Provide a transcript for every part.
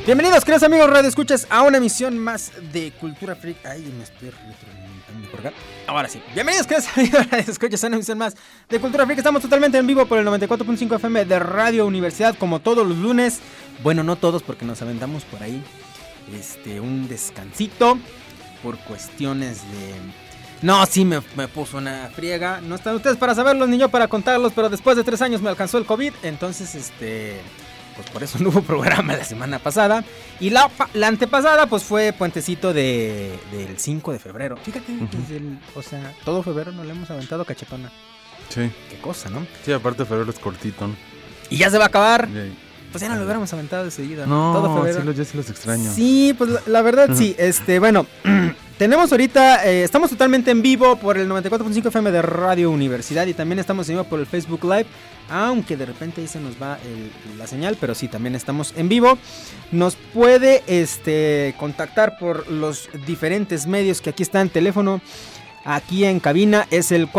Bienvenidos, queridos amigos Radio Escuchas, a una emisión más de Cultura Freak. Ay, me estoy retroalimentando por acá. Ahora sí. Bienvenidos, queridos amigos Radio Escuchas, a una emisión más de Cultura Freak. Estamos totalmente en vivo por el 94.5 FM de Radio Universidad, como todos los lunes. Bueno, no todos, porque nos aventamos por ahí un descansito por cuestiones de... No, sí, me puso una friega. No están ustedes para saberlos ni yo para contarlos, pero después de 3 años me alcanzó el COVID, entonces pues por eso no hubo programa la semana pasada. Y la antepasada pues fue puentecito del 5 de febrero. Fíjate, todo febrero nos le hemos aventado cachetona. Sí. Qué cosa, ¿no? Sí, aparte febrero es cortito, ¿no? Y ya se va a acabar. Sí. Pues ya no lo hubiéramos aventado de seguida. No, todo febrero. ya sí los extraño. Sí, pues la verdad sí. Bueno, tenemos ahorita, estamos totalmente en vivo por el 94.5 FM de Radio Universidad y también estamos en vivo por el Facebook Live, aunque de repente ahí se nos va la señal, pero sí, también estamos en vivo. Nos puede contactar por los diferentes medios que aquí están. Teléfono aquí en cabina es el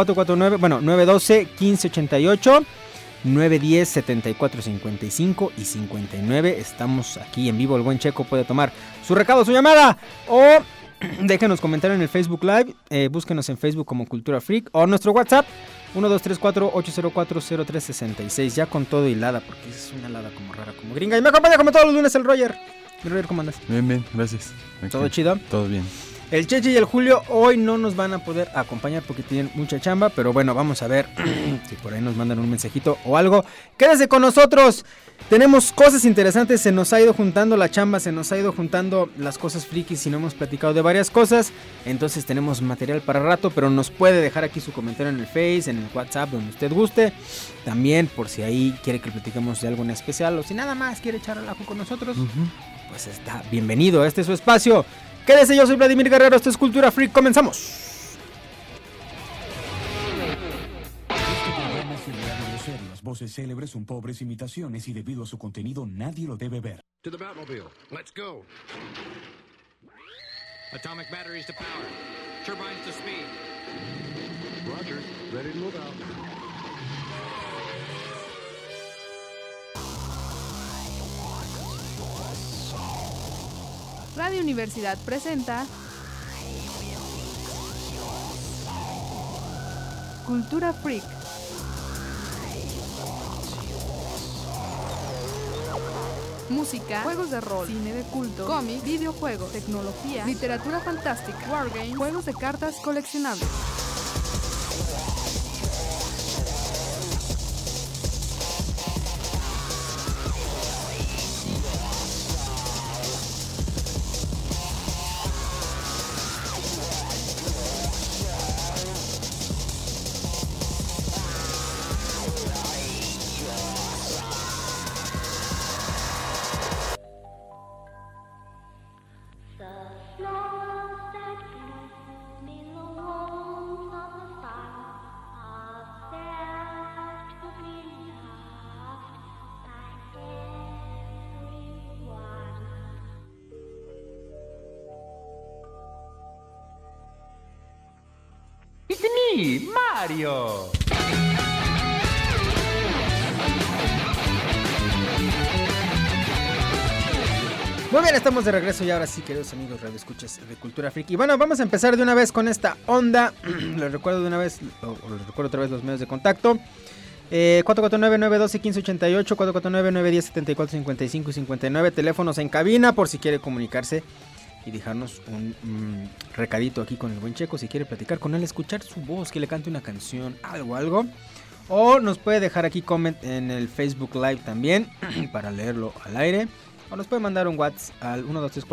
912-1588. 910-7455 y 59. Estamos aquí en vivo. El buen Checo puede tomar su recado, su llamada, o déjenos comentar en el Facebook Live. Búsquenos en Facebook como Cultura Freak, o nuestro WhatsApp 1234-804-0366. Ya con todo hilada, porque es una helada como rara, como gringa. Y me acompaña como todos los lunes el Roger. Roger, ¿cómo andas? Bien, gracias. ¿Todo chido? Todo bien. El Cheche y el Julio hoy no nos van a poder acompañar porque tienen mucha chamba, pero bueno, vamos a ver si por ahí nos mandan un mensajito o algo. Quédese con nosotros, tenemos cosas interesantes, se nos ha ido juntando la chamba, se nos ha ido juntando las cosas frikis y no hemos platicado de varias cosas, entonces tenemos material para rato, pero nos puede dejar aquí su comentario en el Face, en el WhatsApp, donde usted guste, también por si ahí quiere que platiquemos de algo en especial o si nada más quiere echar al ajo con nosotros, pues está bienvenido, este es su espacio. Quédese, yo soy Vladimir Guerrero, esto es Cultura Freak, comenzamos. Este programa es ideado de ser las voces célebres son pobres imitaciones y debido a su contenido nadie lo debe ver. To the Batmobile, let's go. Atomic batteries to power, turbines to speed. Roger, ready to move out. Radio Universidad presenta Cultura Freak. Música, juegos de rol, cine de culto, cómics, videojuegos, tecnología, literatura fantástica, wargames, juegos de cartas coleccionables. Mario. Muy bien, estamos de regreso y ahora sí, queridos amigos Radio Escuchas de Cultura Freak. Y bueno, vamos a empezar de una vez con esta onda. Les recuerdo de una vez, o les recuerdo otra vez los medios de contacto. 449-912-1588, 449-910-7455 y 59. Teléfonos en cabina por si quiere comunicarse y dejarnos un recadito aquí con el buen Checo. Si quiere platicar con él, escuchar su voz, que le cante una canción, algo. O nos puede dejar aquí comment en el Facebook Live también para leerlo al aire. O nos puede mandar un WhatsApp al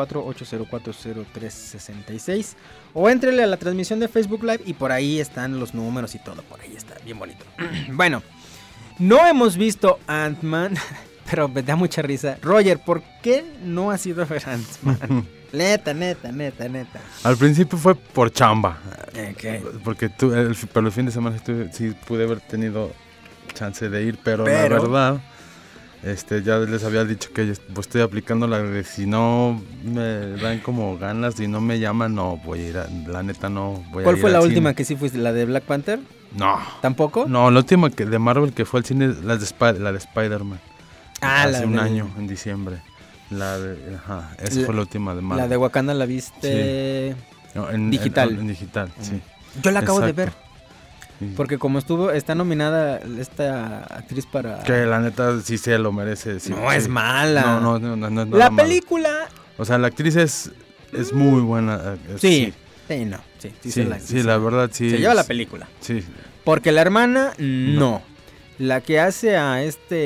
1234-804-0366. O éntrele a la transmisión de Facebook Live y por ahí están los números y todo. Por ahí está, bien bonito. Bueno, no hemos visto Ant-Man, pero me da mucha risa. Roger, ¿por qué no has ido a ver Ant-Man? Neta. Al principio fue por chamba. Okay. Porque pero el fin de semana sí pude haber tenido chance de ir, pero la verdad... ya les había dicho que pues estoy aplicando la de si no me dan como ganas y no me llaman, no voy a ir, la neta no voy a ir. ¿Cuál fue la última cine. que sí fuiste? ¿La de Black Panther? No. ¿Tampoco? No, la última de Marvel que fue al cine, la de Spider-Man. Ah, hace un año, en diciembre. Esa fue la última de Marvel. La de Wakanda la viste No, digital. En digital, sí. Yo la acabo de Exacto. ver. Sí. Porque como está nominada esta actriz para... Que la neta sí se lo merece. Sí, No sí. es mala. No es nada La malo. película... O sea, la actriz es muy buena. Sí, la verdad sí. Se lleva la película. Sí. Porque la hermana, no. La que hace a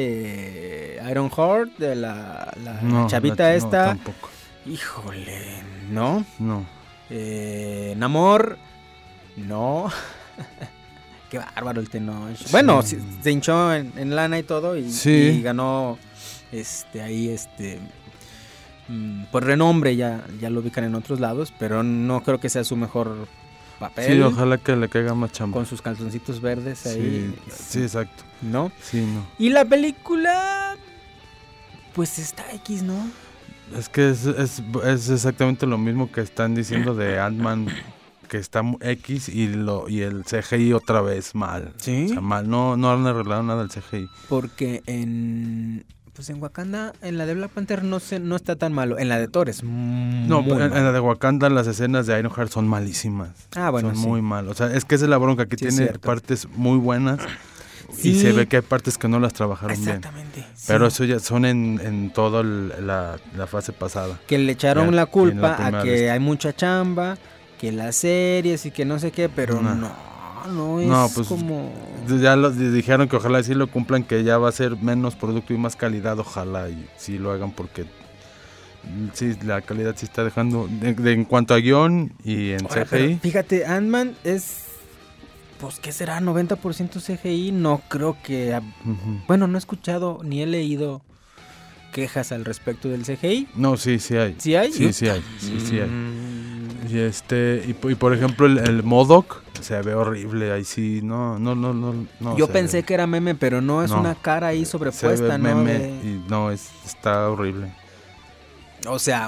Iron Heart, de la chavita esta... No, tampoco. Híjole, ¿no? No. Namor, no. Qué bárbaro el Tenoch. Sí. Bueno, se hinchó en lana y todo y ganó ahí por renombre, ya lo ubican en otros lados, pero no creo que sea su mejor papel. Sí, ojalá que le caiga más chamba. Con sus calzoncitos verdes ahí. Sí, exacto. ¿No? Sí, no. Y la película, pues está X, ¿no? Es que es exactamente lo mismo que están diciendo de Ant-Man, que está X y el CGI otra vez mal. ¿Sí? O sea, mal. No han arreglado nada el CGI. Porque en Wakanda, en la de Black Panther no está tan malo. En la de Thor es en la de Wakanda las escenas de Ironheart son malísimas. Ah, bueno, son muy malas. O sea, es que esa es la bronca, que tiene partes muy buenas y se ve que hay partes que no las trabajaron bien. Exactamente. Pero eso ya son en toda la fase pasada. Que le echaron la culpa a que hay mucha chamba, que las series y que no sé qué, pero no es pues, como... Ya dijeron que ojalá sí lo cumplan, que ya va a ser menos producto y más calidad, ojalá y sí lo hagan, porque sí, la calidad sí está dejando en cuanto a guión y en CGI. Fíjate, Ant-Man es, pues, ¿qué será? 90% CGI, no creo que... Bueno, no he escuchado ni he leído quejas al respecto del CGI. No, sí hay. ¿Sí hay? Sí hay. Y por ejemplo el MODOK se ve horrible, ahí sí, no. Yo pensé que era meme, pero no, es una cara ahí sobrepuesta, se ve meme, y está horrible. O sea,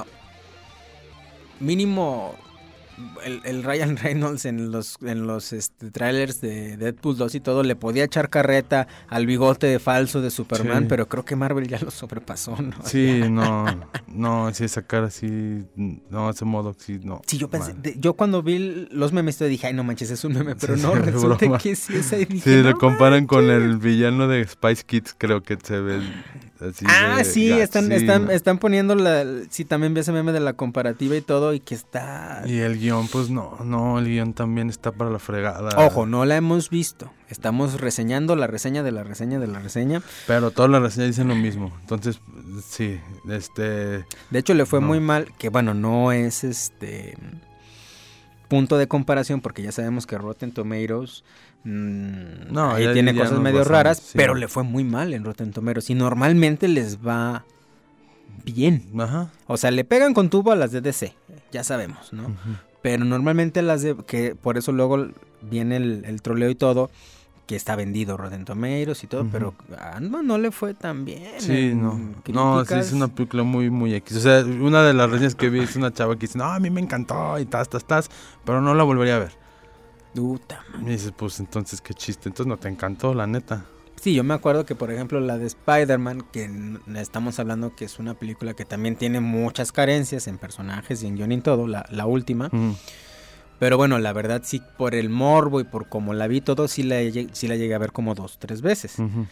mínimo el Ryan Reynolds en los trailers de Deadpool 2 y todo le podía echar carreta al bigote de falso de Superman, pero creo que Marvel ya lo sobrepasó, ¿no? Sí, no, sí, esa cara sí, no, ese modo sí, no. Sí, yo pensé, yo cuando vi los memes dije, ay, no manches, es un meme, pero no, resulta broma. Que sí es ahí. Dije, sí, lo comparan con el villano de Spice Kids, creo que se ve así. Están poniendo también vi ese meme de la comparativa y todo, y que está... Y el guión, pues no, el guión también está para la fregada. Ojo, no la hemos visto. Estamos reseñando la reseña de la reseña de la reseña. Pero todas las reseñas dicen lo mismo. Entonces, sí, De hecho, le fue muy mal, que bueno, no es punto de comparación, porque ya sabemos que Rotten Tomatoes ahí tiene cosas medio raras, sí. Pero le fue muy mal en Rotten Tomatoes y normalmente les va bien. Ajá. O sea, le pegan con tubo a las de DC, ya sabemos, ¿no? Uh-huh. Pero normalmente que por eso luego viene el troleo y todo, que está vendido Rotten Tomatoes y todo, uh-huh. Pero a no le fue tan bien. Sí, no, sí es una película muy, muy X. O sea, una de las reseñas que vi es una chava que dice, no, a mí me encantó y tas, pero no la volvería a ver. Y dices, pues entonces qué chiste, entonces no te encantó, la neta. Sí, yo me acuerdo que por ejemplo la de Spider-Man, que estamos hablando que es una película que también tiene muchas carencias en personajes y en guión y todo, la última. Uh-huh. Pero bueno, la verdad sí, por el morbo y por cómo la vi todo, sí la llegué a ver como 2-3 veces. Uh-huh.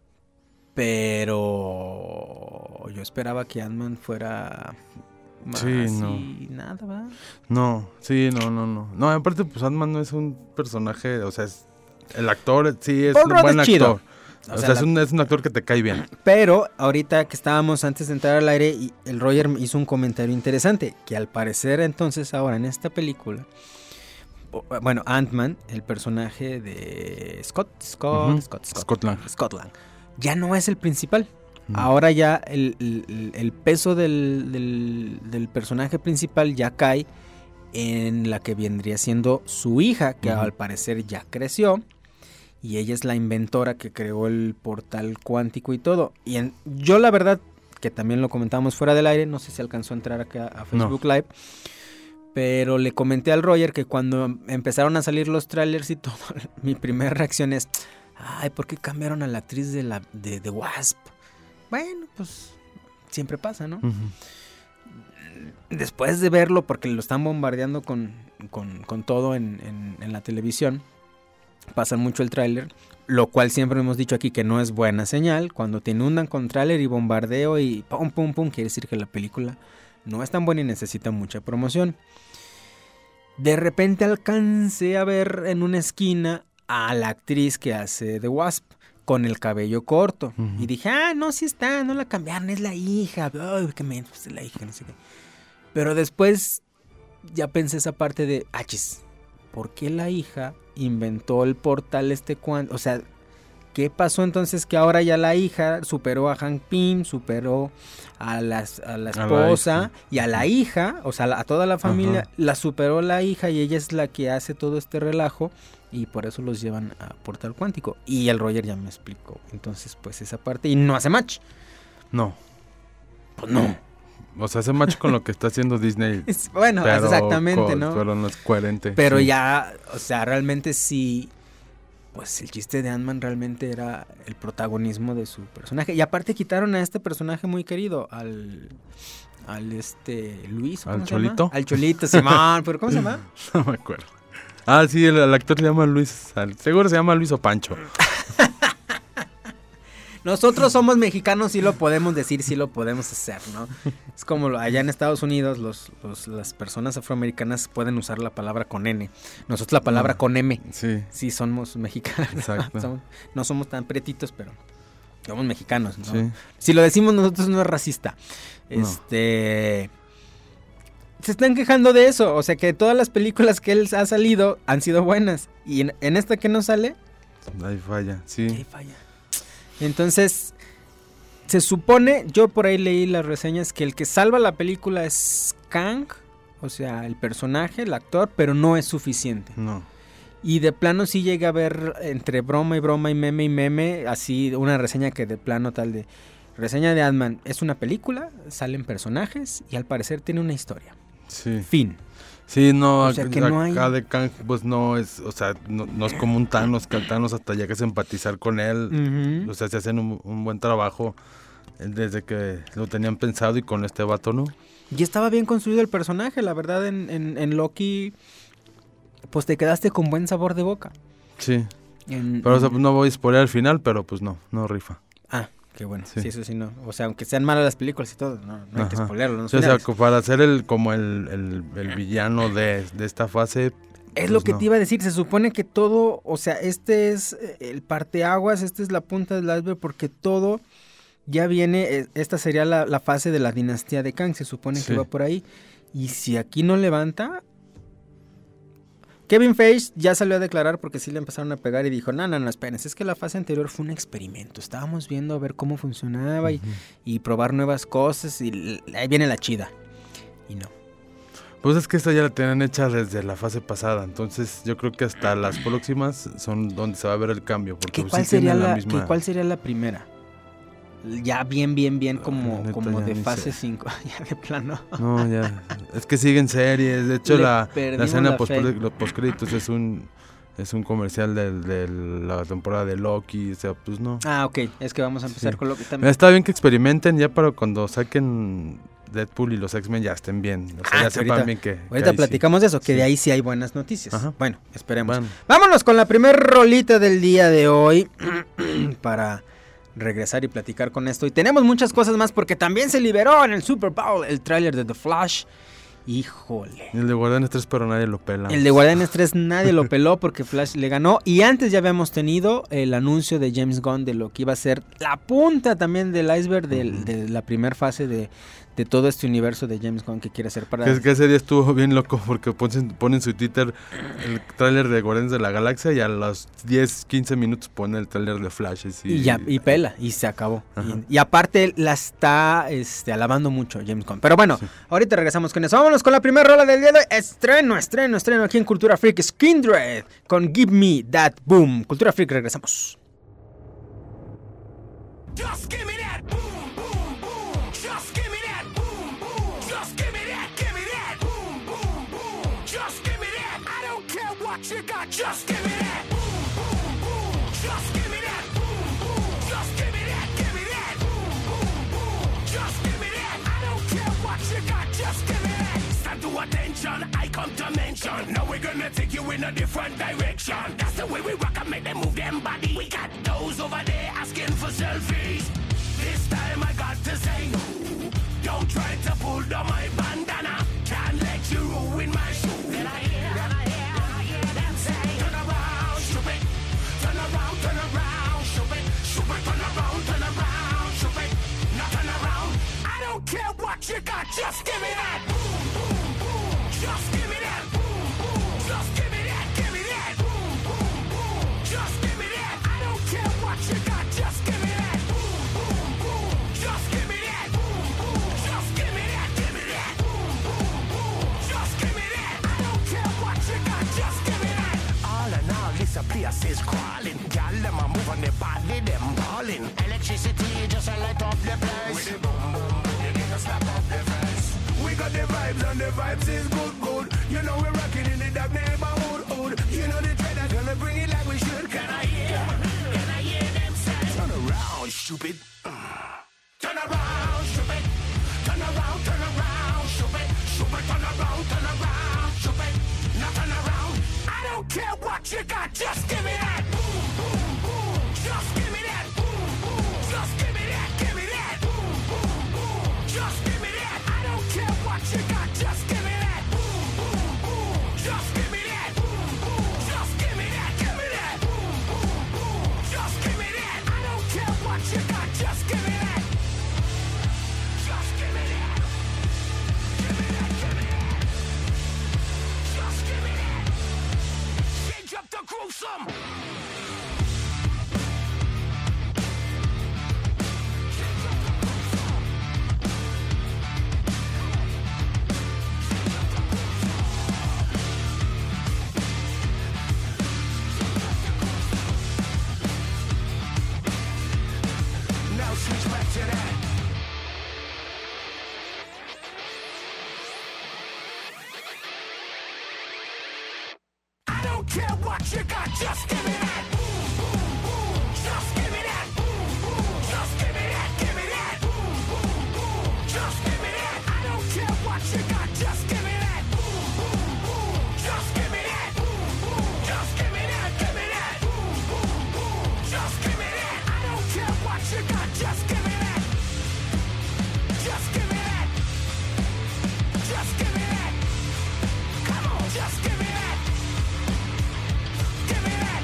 Pero yo esperaba que Ant-Man fuera... más nada, ¿va? No, No, aparte, pues Ant-Man no es un personaje, o sea, el actor sí es un buen actor. O sea, es un actor que te cae bien. Pero ahorita que estábamos antes de entrar al aire, y el Roger hizo un comentario interesante, que al parecer entonces ahora en esta película, bueno, Ant-Man, el personaje de Scott Lang, ya no es el principal. Ahora ya el peso del personaje principal ya cae en la que vendría siendo su hija, que al parecer ya creció, y ella es la inventora que creó el portal cuántico y todo. Y yo la verdad, que también lo comentamos fuera del aire, no sé si alcanzó a entrar acá a Facebook Live, pero le comenté al Roger que cuando empezaron a salir los trailers y todo, mi primera reacción es, ay, ¿por qué cambiaron a la actriz de Wasp? Bueno, pues siempre pasa, ¿no? Ujú. Después de verlo, porque lo están bombardeando con todo en la televisión, pasan mucho el tráiler, lo cual siempre hemos dicho aquí que no es buena señal. Cuando te inundan con tráiler y bombardeo y pum, pum, pum, quiere decir que la película no es tan buena y necesita mucha promoción. De repente alcancé a ver en una esquina a la actriz que hace The Wasp con el cabello corto. Ujú. Y dije, no, sí está, no la cambiaron, es la hija. Ay, qué menso, pues es la hija, no sé qué. Pero después ya pensé esa parte de, chis, ¿por qué la hija inventó el portal cuántico? O sea, ¿qué pasó entonces que ahora ya la hija superó a Hank Pym, superó a la esposa y a la hija, o sea, a toda la familia, Ajá. la superó la hija y ella es la que hace todo este relajo y por eso los llevan a portal cuántico? Y el Roger ya me explicó. Entonces, pues esa parte, y no hace match. No. Pues no. O sea, hace match con lo que está haciendo Disney. Bueno, pero exactamente, ¿no? Pero no es coherente. Pero sí. ya, o sea, realmente sí, pues el chiste de Ant-Man realmente era el protagonismo de su personaje. Y aparte quitaron a este personaje muy querido, al Luis, ¿cómo ¿Al se Cholito? llama? Al Cholito, Simón, ¿pero cómo se llama? No me acuerdo. Sí, el actor se llama Luis. Seguro se llama Luis o Pancho. Nosotros somos mexicanos, sí lo podemos decir, sí lo podemos hacer, ¿no? Es como allá en Estados Unidos las personas afroamericanas pueden usar la palabra con N. Nosotros la palabra con M. Sí. Sí, somos mexicanos. Exacto. No somos tan pretitos, pero somos mexicanos, ¿no? Sí. Si lo decimos nosotros no es racista. No. Se están quejando de eso. O sea que todas las películas que él ha salido han sido buenas. Y en esta que no sale, Ahí falla, sí. ahí falla. Entonces, se supone, yo por ahí leí las reseñas, que el que salva la película es Kang, o sea, el personaje, el actor, pero no es suficiente. No. Y de plano sí llegué a ver entre broma y meme, así una reseña que de plano tal de... Reseña de Ant-Man, es una película, salen personajes y al parecer tiene una historia. Sí. Fin. Sí, no, O sea, que no hay- acá de Kang, pues no es, o sea, no es como un Thanos, que al Thanos hasta llegas a empatizar con él. Ujú. O sea, se hacen un buen trabajo desde que lo tenían pensado y con este vato, ¿no? Y estaba bien construido el personaje, la verdad en Loki, pues te quedaste con buen sabor de boca. Sí. Pero o sea, pues, no voy a spoiler al final, pero pues no rifa. Qué bueno, Sí. sí, eso sí no. O sea, aunque sean malas las películas y todo, no hay que Ajá. spoilerlo. Sí, o sea, para ser como el villano de esta fase. Es pues lo que no. te iba a decir, se supone que todo, o sea, este es el parteaguas, esta es la punta del iceberg, porque todo ya viene, esta sería la fase de la dinastía de Kang, se supone Sí. que va por ahí, y si aquí no levanta... Kevin Feige ya salió a declarar porque sí le empezaron a pegar y dijo, no, espérense, es que la fase anterior fue un experimento, estábamos viendo a ver cómo funcionaba y probar nuevas cosas y ahí viene la chida, y no. Pues es que esta ya la tenían hecha desde la fase pasada, entonces yo creo que hasta las próximas son donde se va a ver el cambio. Porque ¿Cuál sí tienen sería misma... ¿Cuál sería la primera? Ya bien como, neta, como ya de ni fase sé. 5, ya de plano. No, ya. Es que siguen series. De hecho, Le la perdimos escena la fe. los postcréditos es un comercial de la temporada de Loki. O sea, pues no. Ok, es que vamos a empezar Sí. con lo que también. Está bien que experimenten ya para cuando saquen Deadpool y los X-Men ya estén bien. O sea, ya que sepan ahorita- bien que Ahorita ahí sí. platicamos de eso, que Sí. de ahí sí hay buenas noticias. Ajá. Bueno, esperemos. Bueno. Vámonos con la primer rolita del día de hoy para regresar y platicar con esto. Y tenemos muchas cosas más porque también se liberó en el Super Bowl el tráiler de The Flash. Híjole. El de Guardianes 3, pero nadie lo pela. El de Guardianes 3 nadie lo peló porque Flash le ganó. Y antes ya habíamos tenido el anuncio de James Gunn de lo que iba a ser la punta también del iceberg de la primera fase de todo este universo de James Gunn que quiere hacer para... Que ese día estuvo bien loco porque ponen su Twitter el tráiler de Guardianes de la Galaxia y a los 10, 15 minutos pone el tráiler de Flash. Y pela, y se acabó. Ajá. Y aparte la está alabando mucho James Gunn. Pero bueno, ahorita regresamos con eso. Vámonos con la primera rola del día de hoy. Estreno aquí en Cultura Freak. Skindred con Give Me That Boom. Cultura Freak, regresamos. Just give me that boom, boom, boom. Just give me that boom, boom. Just give me that boom, boom, boom. Just give me that. I don't care what you got. Just give me that boom, boom, boom. Just give me that boom, boom. Just give me that boom, boom, boom. Just give me action, I come to mention. Now we're gonna take you in a different direction. That's the way we rock and make them move them body. We got those over there asking for selfies. This time I got to say no. Don't try to pull down my bandana. Can't let you ruin my show. Then I hear them say, turn around, stupid. Turn around, stupid. Stupid, turn around, stupid. Now turn around. I don't care what you got, just give me that. Boom, boom, boom. Just give me that. Boom, boom. Just give me that. Give me that. Boom, boom, boom. Just give me that. I don't care what you got, just give me that. Boom, boom, boom. Just give me that. Boom, boom. Just give me that. Give me that. Boom, boom, boom. Just give me that. I don't care what you got, just give me that. All in all, this a place is crawling. Y'all them a move on the body, them balling. Electricity just a light up the place. With the boom, boom, boom, you need to slap up the face. We got the vibes and the vibes is good, good. You know we're rocking in the dark neighborhood, hood. You know the trend is gonna bring it like we should. Can I hear them say? Turn around, stupid. Turn around, stupid. Turn around, stupid. Stupid, turn around, stupid. Now turn around. I don't care what you got, just give me that. Boom, boom, boom. Just give me that. Boom, boom. Just give me that. Give me that. Boom, boom, boom. Just give me that. I don't care what you got, just give me that. Boom, boom, boom. Just give me that. Boom, boom. Just give me that. Give me that. Boom, boom, boom. Just give me that. I don't care what you got, just give me that. Just give me that. Give me that. Give me that. Just give me that. Change up the gruesome. Now switch back to that. I don't care what you got, just give me that. Boom, boom, boom. Just give me that. Boom, boom. Just give me that. Give me that. Boom, boom, boom. Just give me that. I don't care what you got, just give me that. Boom, boom, boom. Just give me that. Boom, boom. Just give me that. Give me that. Boom, boom, boom. Just give me that. I don't care what you got, just give me that. Just give me that. Just give me that. Come on, just give me that. Give me that.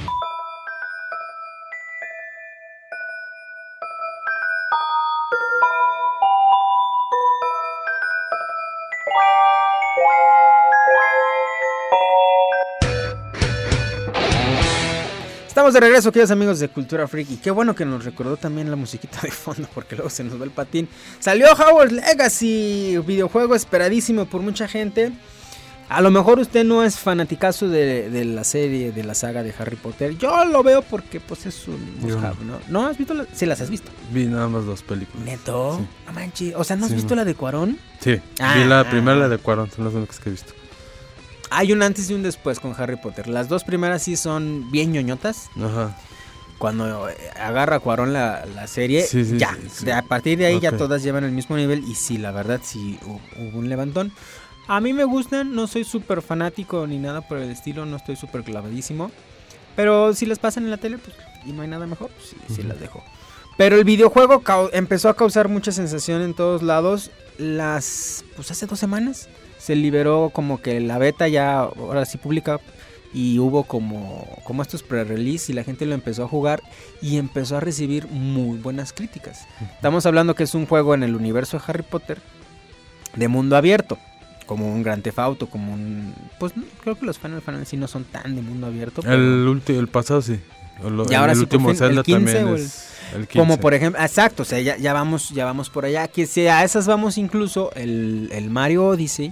Estamos de regreso, queridos amigos de Cultura Freak. Y qué bueno que nos recordó también la musiquita de fondo, porque luego se nos va el patín. Salió Hogwarts Legacy, videojuego esperadísimo por mucha gente. A lo mejor usted no es fanaticazo de la serie, de la saga de Harry Potter. Yo lo veo porque pues es un must-have, ¿no? ¿No has visto? Sí, las has visto. Vi nada más 2 películas. ¿Neto? Sí. No manches. O sea, ¿no has Sí, visto no. la de Cuarón? Sí, vi la primera, la de Cuarón, son las únicas que he visto. Hay un antes y un después con Harry Potter. Las dos primeras sí son bien ñoñotas. Ajá. Cuando agarra Cuarón la serie, Sí, sí, ya. sí. A partir de ahí ya Ok. todas llevan el mismo nivel. Y sí, la verdad, sí hubo un levantón. A mí me gustan, no soy súper fanático ni nada por el estilo, no estoy súper clavadísimo. Pero si las pasan en la tele, pues, y no hay nada mejor, pues sí las dejo. Pero el videojuego empezó a causar mucha sensación en todos lados. Pues hace 2 semanas se liberó como que la beta ya, ahora sí pública. Y hubo como estos pre-release y la gente lo empezó a jugar y empezó a recibir muy buenas críticas. Estamos hablando que es un juego en el universo de Harry Potter de mundo abierto. Como un Grand Theft Auto, como un... Pues no, creo que los Final Fantasy no son tan de mundo abierto. Pero... El pasado sí. Y ahora el sí, último por fin, Zelda el 15 también o es el 15. Como por ejemplo, exacto, o sea, ya vamos por allá. Que si a esas vamos incluso el Mario Odyssey,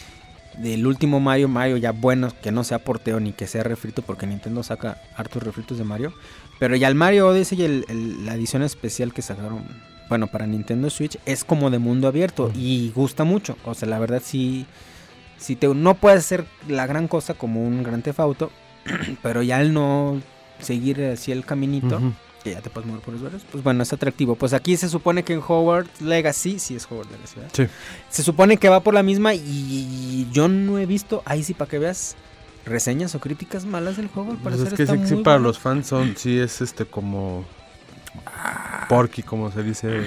del último Mario ya bueno, que no sea porteo ni que sea refrito, porque Nintendo saca hartos refritos de Mario. Pero ya el Mario Odyssey y la edición especial que sacaron, bueno, para Nintendo Switch, es como de mundo abierto y gusta mucho. O sea, la verdad sí no puede ser la gran cosa como un Grand Theft Auto, pero ya al no seguir así el caminito, que ya te puedes mover por los barrios, pues bueno, es atractivo. Pues aquí se supone que en Hogwarts Legacy, sí es Hogwarts Legacy, ¿verdad? Sí. Se supone que va por la misma y yo no he visto, ahí sí para que veas, reseñas o críticas malas del juego. Al Pues parecer es que está sí, muy para bueno. los fans sí es como porky, como se dice.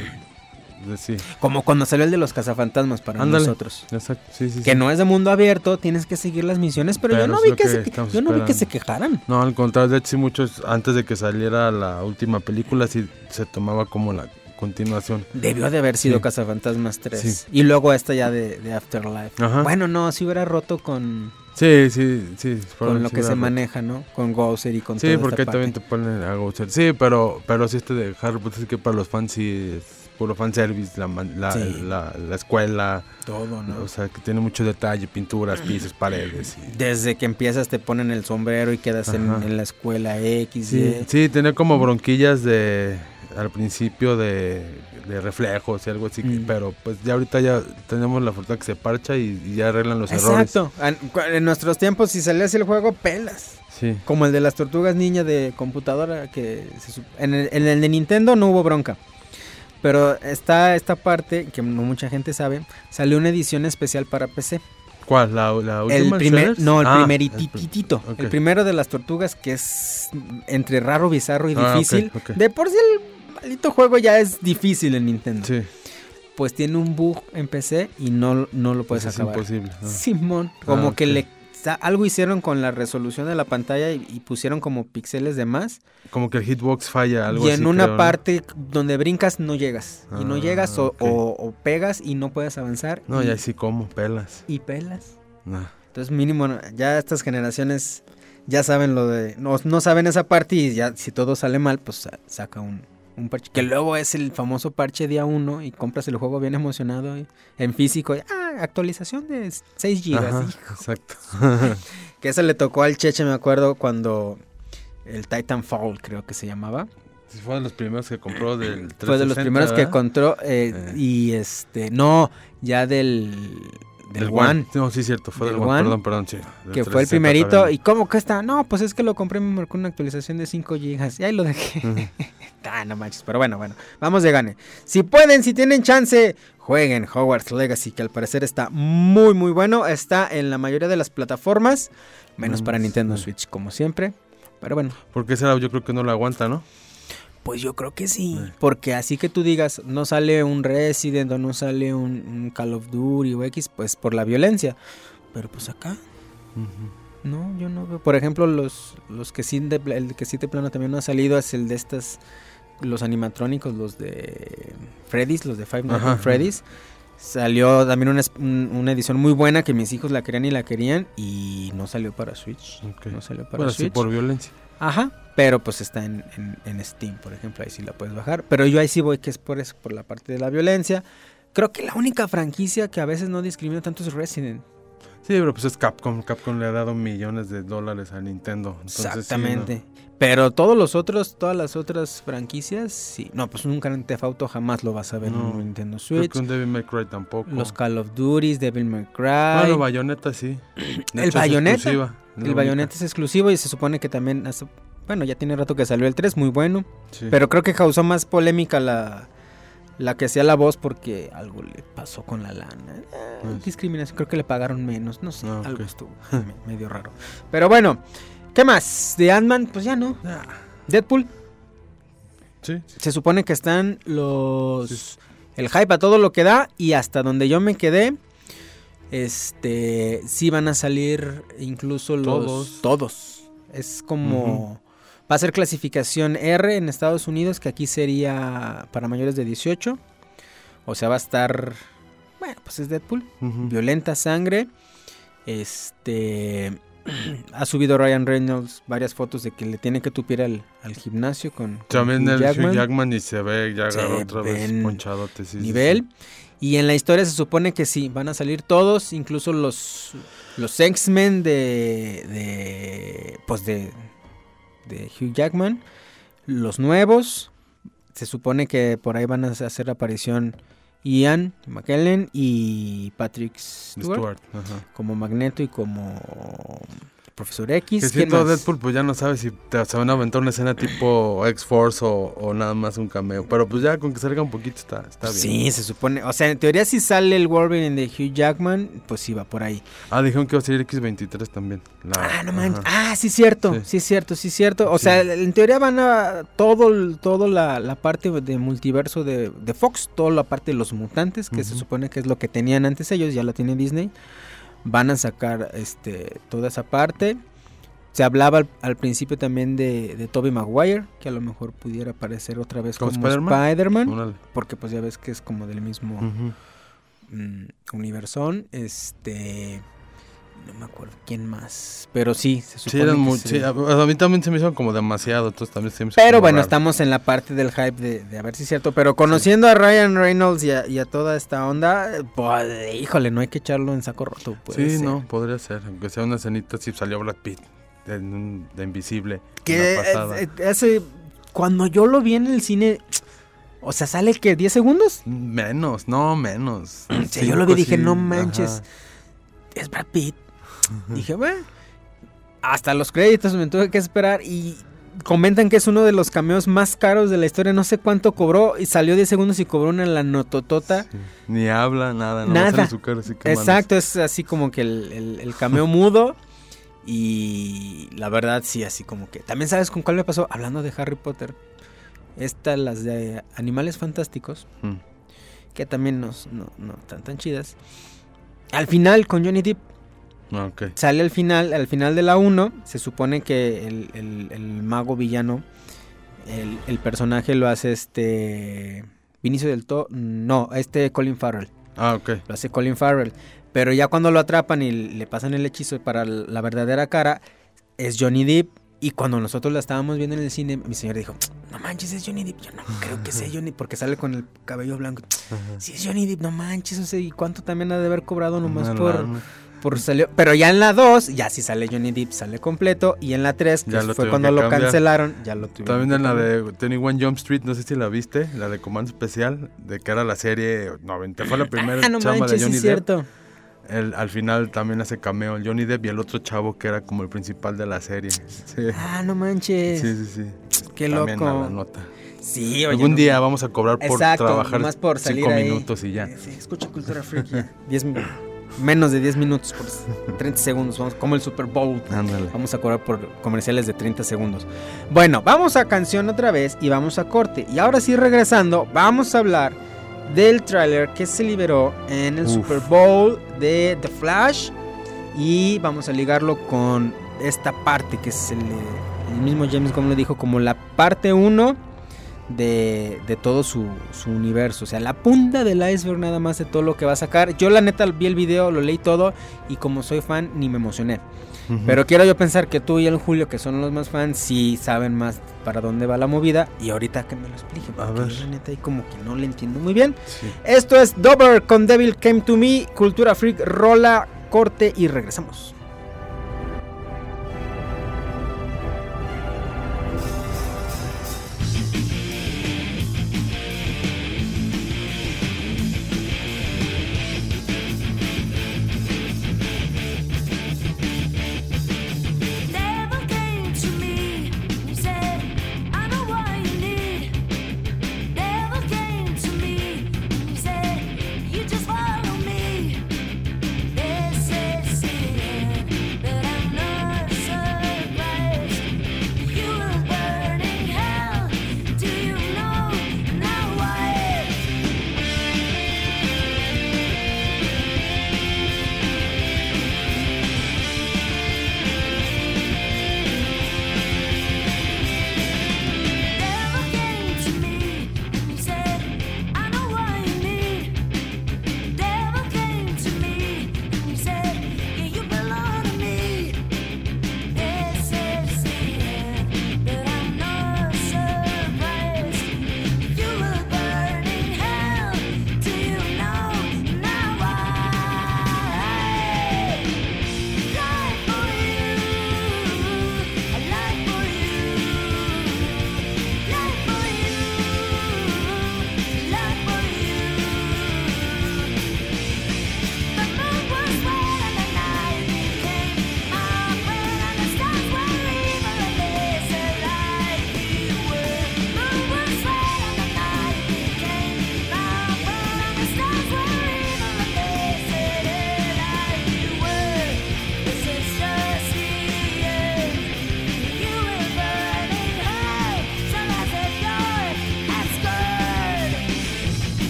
Sí. Como cuando salió el de los cazafantasmas para Ándale. nosotros. Exacto, sí. Que no es de mundo abierto, tienes que seguir las misiones, pero yo Pero no es vi lo que que se estamos yo no vi que esperando. se quejaran. No, al contrario, de hecho sí muchos, antes de que saliera la última película, sí se tomaba como la continuación. Debió de haber sido Sí. Cazafantasmas 3. Sí. Y luego esta ya de Afterlife. Ajá. Bueno, no, si hubiera roto con Sí. con lo sí que se era- maneja, ¿no? Con Gowser y con Sí, toda porque esta también parte. te ponen a Ghost. Sí, pero sí de Harry Potter sí que para los fans sí es puro fanservice, Sí. la escuela, Todo, ¿no? o sea, que tiene mucho detalle, pinturas, pisos, paredes. Desde que empiezas te ponen el sombrero y quedas en Ajá. la escuela X, Sí, Y. sí, tenía como bronquillas al principio de reflejos y algo así, pero pues ya ahorita ya tenemos la fortuna que se parcha y ya arreglan los errores. Exacto. En nuestros tiempos, si salías el juego, pelas. Sí. Como el de las tortugas ninja de computadora, que en el de Nintendo no hubo bronca. Pero está esta parte, que no mucha gente sabe, salió una edición especial para PC. ¿Cuál? ¿La última? El primer, Shredders? no, el Ah, primerititito. ok. El primero de las tortugas, que es entre raro, bizarro y Ah, difícil. ok. De por sí el maldito juego ya es difícil en Nintendo. Sí, Pues tiene un bug en PC y no lo puedes pues es acabar. imposible. Ah. Simón, como ok. que algo hicieron con la resolución de la pantalla y pusieron como píxeles de más. Como que el hitbox falla, algo Y así. en una creo, ¿no? parte donde brincas no llegas. Y no Ah, llegas ok. o pegas y no puedes avanzar. No, y, ya sí como, pelas. y pelas. No. Entonces mínimo, ya estas generaciones ya saben lo de... No saben esa parte y ya si todo sale mal, pues saca un parche. Que luego es el famoso parche día 1 y compras el juego bien emocionado en físico. Actualización de 6 gigas. Ajá, hijo. exacto. Que eso le tocó al Cheche, me acuerdo, cuando el Titanfall creo que se llamaba. Sí, fue de los primeros que compró del 360, Fue de los primeros que ¿verdad? encontró y no, ya del One. No, sí, cierto, fue del Del One. One, Perdón, sí. del Que fue el 360 primerito. todavía ¿Y cómo cuesta? No, pues es que lo compré, me marcó una actualización de 5 gigas. Y ahí lo dejé. Ujú. No manches. Pero bueno, vamos de gane. Si pueden, si tienen chance, jueguen Hogwarts Legacy, que al parecer está muy, muy bueno. Está en la mayoría de las plataformas, menos para Nintendo Switch, como siempre. Pero bueno. Porque esa yo creo que no la aguanta, ¿no? Pues yo creo que sí, porque así que tú digas, no sale un Resident o no sale un Call of Duty o X, pues por la violencia. Pero pues acá, no, yo no veo. Por ejemplo, los que sí, el que sí de plano también no ha salido es el de los animatrónicos, los de Freddy's, los de Five Nights at Freddy's. Salió también una edición muy buena que mis hijos la querían y la querían y no salió para Switch. Okay. No salió para Bueno, Switch. sí, por violencia. Ajá, pero pues está en Steam, por ejemplo, ahí sí la puedes bajar. Pero yo ahí sí voy que es por eso, por la parte de la violencia. Creo que la única franquicia que a veces no discrimina tanto es Resident. Sí, pero pues es Capcom. Capcom le ha dado millones de dólares a Nintendo. Entonces, Exactamente. Sí, Pero todas las otras franquicias, sí. No, pues nunca en Theft Auto jamás lo vas a ver en Nintendo Creo Switch. que un Devil May Cry tampoco. Los Call of Duty, Devil May Cry. Bueno, Bayonetta sí. El Bayonetta. El Bayonetta es exclusivo y se supone que también bueno, ya tiene rato que salió el 3, muy bueno. Sí. Pero creo que causó más polémica la que hacía la voz porque algo le pasó con la lana. Discriminación, creo que le pagaron menos, no sé, algo estuvo medio raro. Pero bueno, ¿qué más? De Ant-Man, pues ya no. Deadpool. Sí. Se supone que están el hype a todo lo que da y hasta donde yo me quedé, sí van a salir incluso todos. Es como va a ser clasificación R en Estados Unidos, que aquí sería para mayores de 18. O sea, va a estar, bueno, pues es Deadpool, violenta, sangre. Ha subido Ryan Reynolds varias fotos de que le tiene que tupir al gimnasio con También Hugh el Hugh Jackman y se ve, ya agarró otra vez ven ponchadote. Sí, nivel. sí. Y en la historia se supone que sí, van a salir todos, incluso los X-Men de Hugh Jackman, los nuevos. Se supone que por ahí van a hacer aparición Ian McKellen y Patrick Stewart. Ajá. Como Magneto y como Profesor X. Que ¿Quién siento más? Deadpool, pues ya no sabes si se van a aventar una escena tipo X-Force o nada más un cameo. Pero pues ya con que salga un poquito está bien. Sí, se supone. O sea, en teoría si sale el Wolverine de Hugh Jackman, pues sí va por ahí. Dijeron que va a salir X-23 también. No manches. Sí, cierto. Sí, cierto. O sea, en teoría van a toda la parte de multiverso de Fox, toda la parte de los mutantes, que se supone que es lo que tenían antes ellos, ya la tiene Disney. Van a sacar toda esa parte. Se hablaba al principio también de Tobey Maguire, que a lo mejor pudiera aparecer otra vez como Spider-Man, porque pues ya ves que es como del mismo universón. No me acuerdo quién más, pero sí, se supone a mí también se me hizo como demasiado, entonces también se me hizo. Pero bueno, raro. Estamos en la parte del hype de a ver si es cierto, pero conociendo a Ryan Reynolds y a toda esta onda, pues, híjole, no hay que echarlo en saco roto. Sí, no, podría ser, aunque sea una escenita, si salió Brad Pitt de Invisible. Que cuando yo lo vi en el cine, o sea, ¿sale que 10 segundos? Menos. Sí, yo lo vi y dije, no manches, es Brad Pitt. Dije, bueno, hasta los créditos me tuve que esperar y comentan que es uno de los cameos más caros de la historia, no sé cuánto cobró y salió 10 segundos y cobró una lanototota. Sí. Ni habla, nada. Sale su cara, así que exacto, es así como que el cameo mudo y la verdad sí, así como que... También sabes con cuál me pasó, hablando de Harry Potter, las de Animales Fantásticos, que también no están tan chidas. Al final con Johnny Depp. Okay. Sale al final de la 1. Se supone que el mago villano, el personaje lo hace Vinicio del Toro. No, Colin Farrell. Okay. Lo hace Colin Farrell. Pero ya cuando lo atrapan y le pasan el hechizo para la verdadera cara, es Johnny Depp. Y cuando nosotros la estábamos viendo en el cine, mi señora dijo, no manches, es Johnny Depp. Yo no creo que sea Johnny Depp, porque sale con el cabello blanco. Sí, es Johnny Depp, no manches. O sea, ¿y cuánto también ha de haber cobrado nomás por salió? Pero ya en la 2, ya sí sale Johnny Depp, sale completo. Y en la 3, que fue cuando lo cancelaron, ya lo tuvieron. También en la de 21 Jump Street, no sé si la viste, la de Comando Especial, de que era la serie 90. Fue la primera no chamba manches, de Johnny sí, Depp. Cierto. Al final también hace cameo el Johnny Depp y el otro chavo que era como el principal de la serie. Sí. No manches. Sí. Qué también loco. A la nota. Sí, oye. Algún día vamos a cobrar por trabajar más por 5 minutos y ya. Sí, escucha Cultura Freak ya. Menos de 10 minutos por 30 segundos. Vamos, como el Super Bowl. Ándale. Vamos a cobrar por comerciales de 30 segundos. Bueno, vamos a canción otra vez y vamos a corte. Y ahora sí, regresando, vamos a hablar del tráiler que se liberó en el Super Bowl de The Flash. Y vamos a ligarlo con esta parte que es el mismo James Gunn lo dijo como la parte 1 de todo su universo. O sea, la punta del iceberg nada más de todo lo que va a sacar. Yo la neta vi el video, lo leí todo y como soy fan ni me emocioné. Pero quiero yo pensar que tú y el Julio, que son los más fans, sí saben más para dónde va la movida. Y ahorita que me lo explique, porque la neta ahí como que no le entiendo muy bien. Sí. Esto es Dover con Devil Came to Me. Cultura Freak, rola, corte y regresamos. Just follow me. This is serious.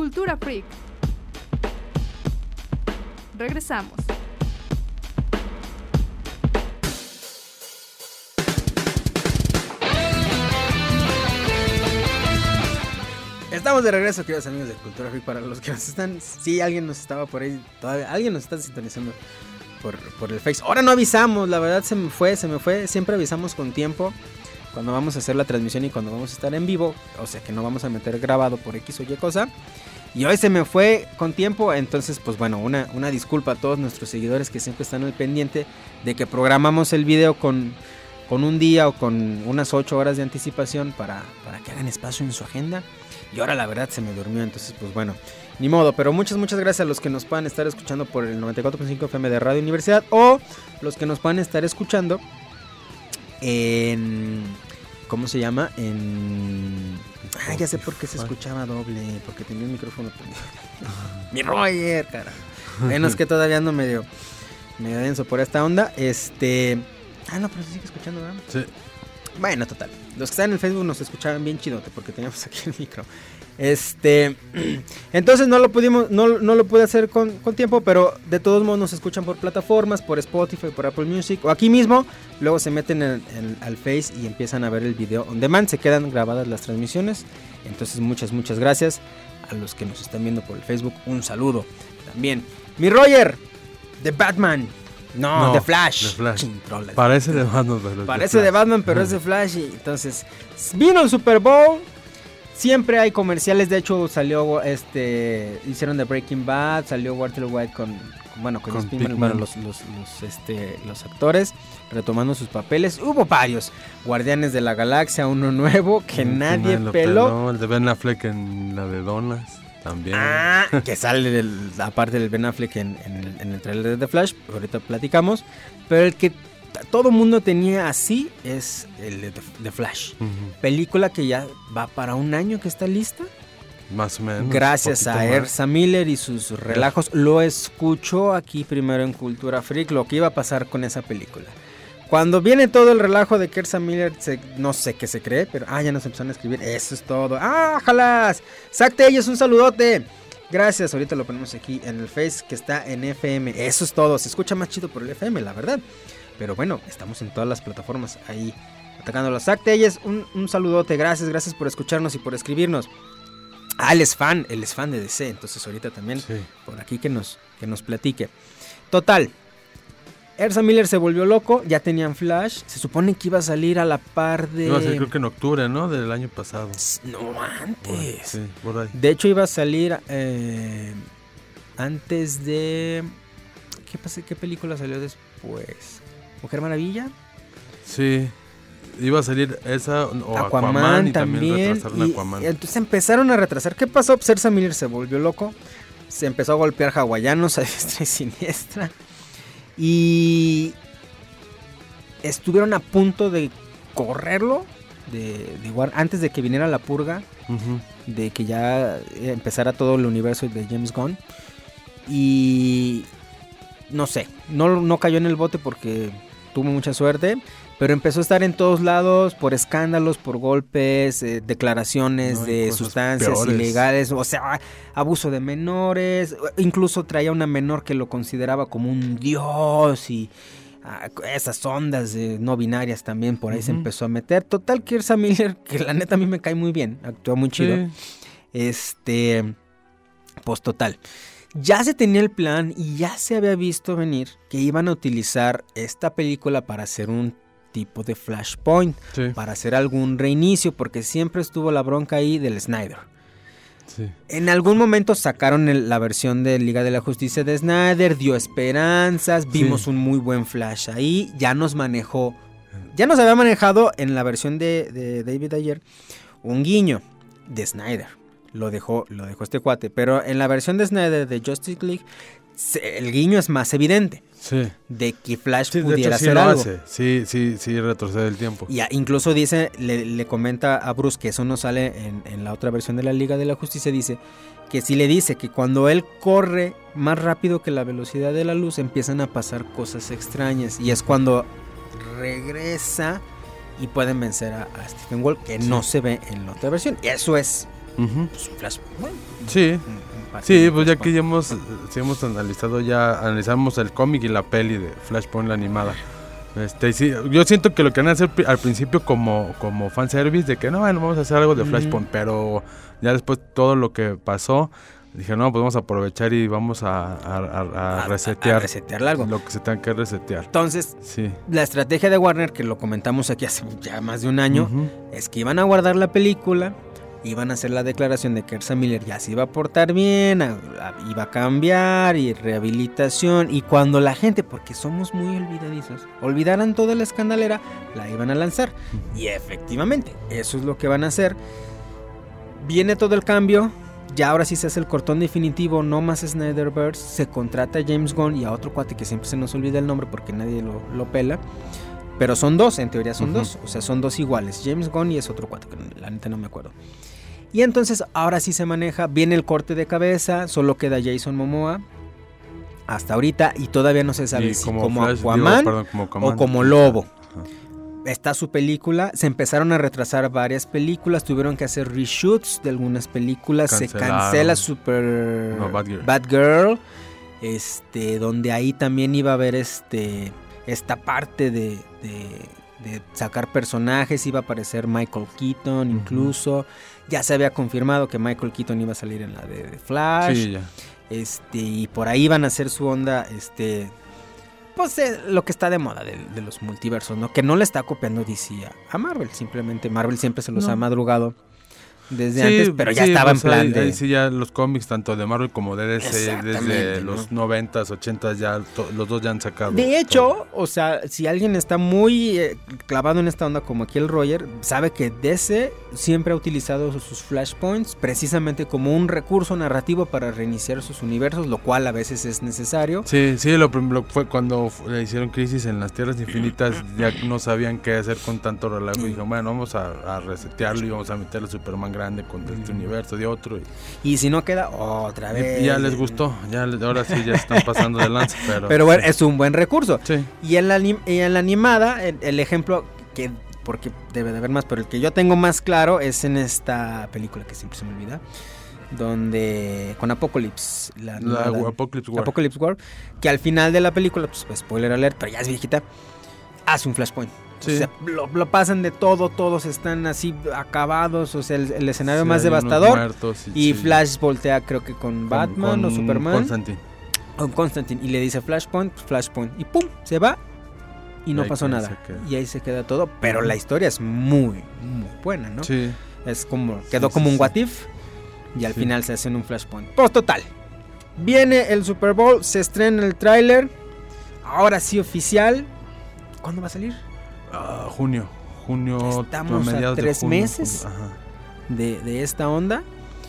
Cultura Freak. Regresamos. Estamos de regreso, queridos amigos de Cultura Freak. Para los que nos están, sí, alguien nos estaba por ahí, todavía alguien nos está sintonizando por el Face. Ahora no avisamos, la verdad se me fue. Siempre avisamos con tiempo cuando vamos a hacer la transmisión y cuando vamos a estar en vivo. O sea que no vamos a meter grabado por X o Y cosa. Y hoy se me fue con tiempo, entonces pues bueno, una disculpa a todos nuestros seguidores que siempre están al pendiente de que programamos el video con un día o con unas 8 horas de anticipación para que hagan espacio en su agenda. Y ahora la verdad se me durmió, entonces pues bueno, ni modo. Pero muchas gracias a los que nos puedan estar escuchando por el 94.5 FM de Radio Universidad, o los que nos puedan estar escuchando en... ¿Cómo se llama? Ya sé por qué se escuchaba doble, porque tenía el micrófono prendido. Mi Roger, cara. Menos que todavía ando medio denso por esta onda. No, pero se sigue escuchando, ¿verdad? Sí. Bueno, total. Los que están en el Facebook nos escuchaban bien chidote porque teníamos aquí el micro. Entonces no lo pude hacer con tiempo, pero de todos modos nos escuchan por plataformas, por Spotify, por Apple Music o aquí mismo. Luego se meten al Face y empiezan a ver el video on demand. Se quedan grabadas las transmisiones. Entonces muchas gracias a los que nos están viendo por el Facebook. Un saludo también. Mi Roger, de Batman. No, de Flash. Parece de Batman, pero parece de Batman, pero es de Flash. Y entonces vino el Super Bowl. Siempre hay comerciales. De hecho salió hicieron de Breaking Bad. Salió Walter White con los actores retomando sus papeles. Hubo varios. Guardianes de la Galaxia, uno nuevo que nadie peló. El de Ben Affleck en la de Donas. También. Que sale aparte del Ben Affleck en el trailer de The Flash. Ahorita platicamos. Pero el que todo mundo tenía así es el de The Flash. Película que ya va para un año que está lista. Más o menos. Gracias a Ezra Miller y sus relajos. Lo escuchó aquí primero en Cultura Freak lo que iba a pasar con esa película. Cuando viene todo el relajo de que Ezra Miller, no sé qué se cree, pero ya nos empezaron a escribir, eso es todo. ¡Jalas! Zack Telles, un saludote. Gracias, ahorita lo ponemos aquí en el Face que está en FM. Eso es todo, se escucha más chido por el FM, la verdad. Pero bueno, estamos en todas las plataformas ahí atacando a los Zack Telles. Un saludote, gracias por escucharnos y por escribirnos. Él es fan de DC, entonces ahorita también por aquí que nos platique. Total. Ezra Miller se volvió loco, ya tenían Flash, se supone que iba a salir a la par de... Iba a salir creo que en octubre, ¿no? Del año pasado. No, antes. Sí, por ahí. De hecho iba a salir antes de... ¿Qué película salió después? ¿Mujer Maravilla? Sí, iba a salir esa o Aquaman y también retrasaron Aquaman. Entonces empezaron a retrasar. ¿Qué pasó? Pues Ezra Miller se volvió loco, se empezó a golpear hawaianos a diestra y siniestra. Y estuvieron a punto de correrlo antes de que viniera la purga, de que ya empezara todo el universo de James Gunn. Y no sé, no cayó en el bote porque tuvo mucha suerte, pero empezó a estar en todos lados por escándalos, por golpes, declaraciones de sustancias peores, ilegales, o sea, abuso de menores, incluso traía una menor que lo consideraba como un dios y esas ondas no binarias también por ahí se empezó a meter. Total que Ezra Miller, que la neta a mí me cae muy bien, actúa muy chido. Pues total. Ya se tenía el plan y ya se había visto venir que iban a utilizar esta película para hacer un tipo de Flashpoint, para hacer algún reinicio, porque siempre estuvo la bronca ahí del Snyder. En algún momento sacaron la versión de Liga de la Justicia de Snyder, dio esperanzas, vimos un muy buen Flash ahí, ya nos había manejado en la versión de David Ayer un guiño de Snyder. Lo dejó este cuate, pero en la versión de Snyder de Justice League el guiño es más evidente de que Flash pudiera hacer algo. Sí, retrocede el tiempo. Y incluso dice, le comenta a Bruce que eso no sale en la otra versión de la Liga de la Justicia, dice que si le dice que cuando él corre más rápido que la velocidad de la luz empiezan a pasar cosas extrañas y es cuando regresa y pueden vencer a Stephen Wolf, que no se ve en la otra versión. Eso es pues un Flashpoint. Sí. Fácil, Sí, pues ya Flashpoint. que hemos analizado, analizamos el cómic y la peli de Flashpoint, la animada. Sí, yo siento que lo que van a hacer al principio como fanservice, de que no, bueno, vamos a hacer algo de Flashpoint, pero ya después todo lo que pasó, dije, no, pues vamos a aprovechar y vamos a resetear, a resetear algo. lo que se tenga que resetear. Entonces, Sí. la estrategia de Warner, que lo comentamos aquí hace ya más de un año, Ujú. es que iban a guardar la película, iban a hacer la declaración de que Ezra Miller ya se iba a portar bien, iba a cambiar y rehabilitación, y cuando la gente, porque somos muy olvidadizos, olvidaran toda la escandalera, la iban a lanzar. Y efectivamente, eso es lo que van a hacer. Viene todo el cambio. Ya ahora sí se hace el cortón definitivo, no más Snyderverse, se contrata a James Gunn y a otro cuate que siempre se nos olvida el nombre porque nadie lo pela, pero son dos, en teoría son dos, o sea, son dos iguales, James Gunn y es otro cuate, que la neta no me acuerdo. Y entonces ahora sí se maneja, viene el corte de cabeza, solo queda Jason Momoa hasta ahorita y todavía no se sabe Y si como como Flash, Aquaman como o Aquaman. como Lobo. Ajá. Está su película, se empezaron a retrasar varias películas, tuvieron que hacer reshoots de algunas películas, se cancela No, Batgirl, donde ahí también iba a haber esta parte de sacar personajes, iba a aparecer Michael Keaton incluso, ya se había confirmado que Michael Keaton iba a salir en la de Flash, Sí, ya. y por ahí van a hacer su onda, pues lo que está de moda de los multiversos, ¿no? Que no le está copiando DC a Marvel, simplemente Marvel siempre se los ha madrugado desde antes, pero ya estaba pues en plan ahí sí ya los cómics, tanto de Marvel como de DC, desde Exactamente, los ¿no? 90s, 80s, ya los dos ya han sacado. De hecho, o sea, si alguien está muy clavado en esta onda como aquí el Roger, sabe que DC siempre ha utilizado sus flashpoints precisamente como un recurso narrativo para reiniciar sus universos, lo cual a veces es necesario. Sí, lo fue cuando le hicieron Crisis en las Tierras Infinitas, ya no sabían qué hacer con tanto relajo, y dijeron, bueno, vamos a resetearlo y vamos a meterle a Superman grande con este universo de otro. Y si no queda, otra vez. Y ya les gustó, ahora sí ya están pasando de lanza, pero bueno, es un buen recurso. Sí. Y en la animada, el ejemplo que, porque debe de haber más, pero el que yo tengo más claro es en esta película que siempre se me olvida, donde con Apocalypse, la Apocalypse War, que al final de la película, pues spoiler alert, pero ya es viejita, hace un flashpoint. Sí. O sea, lo pasan de todo, todos están así acabados, o sea, el escenario Sí, más hay unos devastador. muertos Y sí. Flash voltea, creo que con Batman o Superman. Constantine. O Constantine. Y le dice Flashpoint. Y pum, se va. Y no Ahí pasó queda, nada. se queda. Y ahí se queda todo. Pero la historia es muy, muy buena, ¿no? Sí. Es como, quedó Sí, como sí, un sí. what if. Y al Sí. final se hace en un Flashpoint. Pues total. Viene el Super Bowl, se estrena el tráiler. Ahora sí oficial. ¿Cuándo va a salir? Junio. Estamos a mediados de 3 junio, meses. Ajá. De esta onda.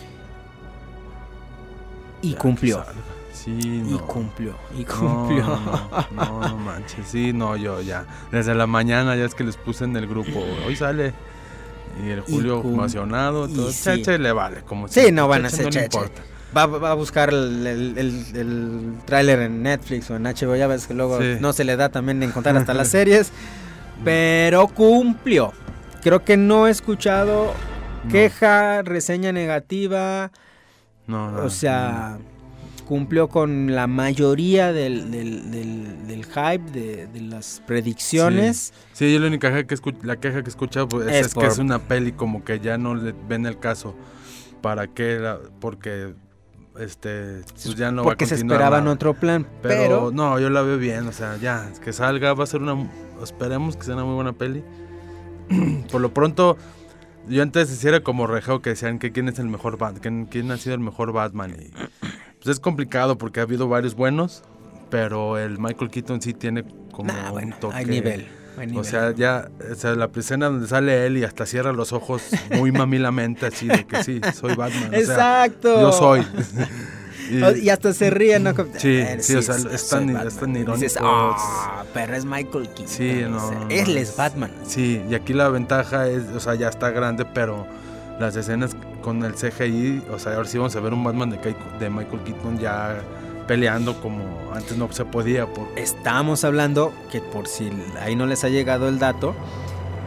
Y Ya, cumplió. que salga. Sí, no. Y cumplió. No manches. Sí, no, yo ya. Desde la mañana ya es que les puse en el grupo. Hoy sale. Y el Julio emocionado. y Todo. sí. Cheche le vale. Como Sí, siempre. no van a Cheche ser no le Cheche. importa. Va a buscar el tráiler en Netflix o en HBO. Ya ves que luego Sí. no se le da también de encontrar hasta las series. Pero cumplió. Creo que no he escuchado queja, reseña negativa. No. O sea, cumplió con la mayoría del hype, de las predicciones. Sí, yo la única la queja que he escuchado pues, es que por- es una peli como que ya no le ven el caso. ¿Para qué? Porque pues ya no porque va a se continuar esperaba en nada. otro plan. Pero no, yo la veo bien, o sea, ya, que salga, va a ser esperemos que sea una muy buena peli. Por lo pronto, yo antes hiciera como rejeo que decían que quién es el mejor quién ha sido el mejor Batman. Y, pues es complicado porque ha habido varios buenos, pero el Michael Keaton sí tiene como un toque. hay nivel. O sea, ya, la escena donde sale él y hasta cierra los ojos muy mamilamente, así de que sí, soy Batman. O sea, Exacto. yo soy. Y hasta se ríen, ¿no? Sí, o sea, es tan irónico. Dices, pero es Michael Keaton. Sí, o no, sea, no, él no, es Batman. Sí, y aquí la ventaja es, o sea, ya está grande, pero las escenas con el CGI, o sea, ahora sí vamos a ver un Batman de Michael Keaton ya peleando como antes no se podía. Estábamos hablando que por si ahí no les ha llegado el dato,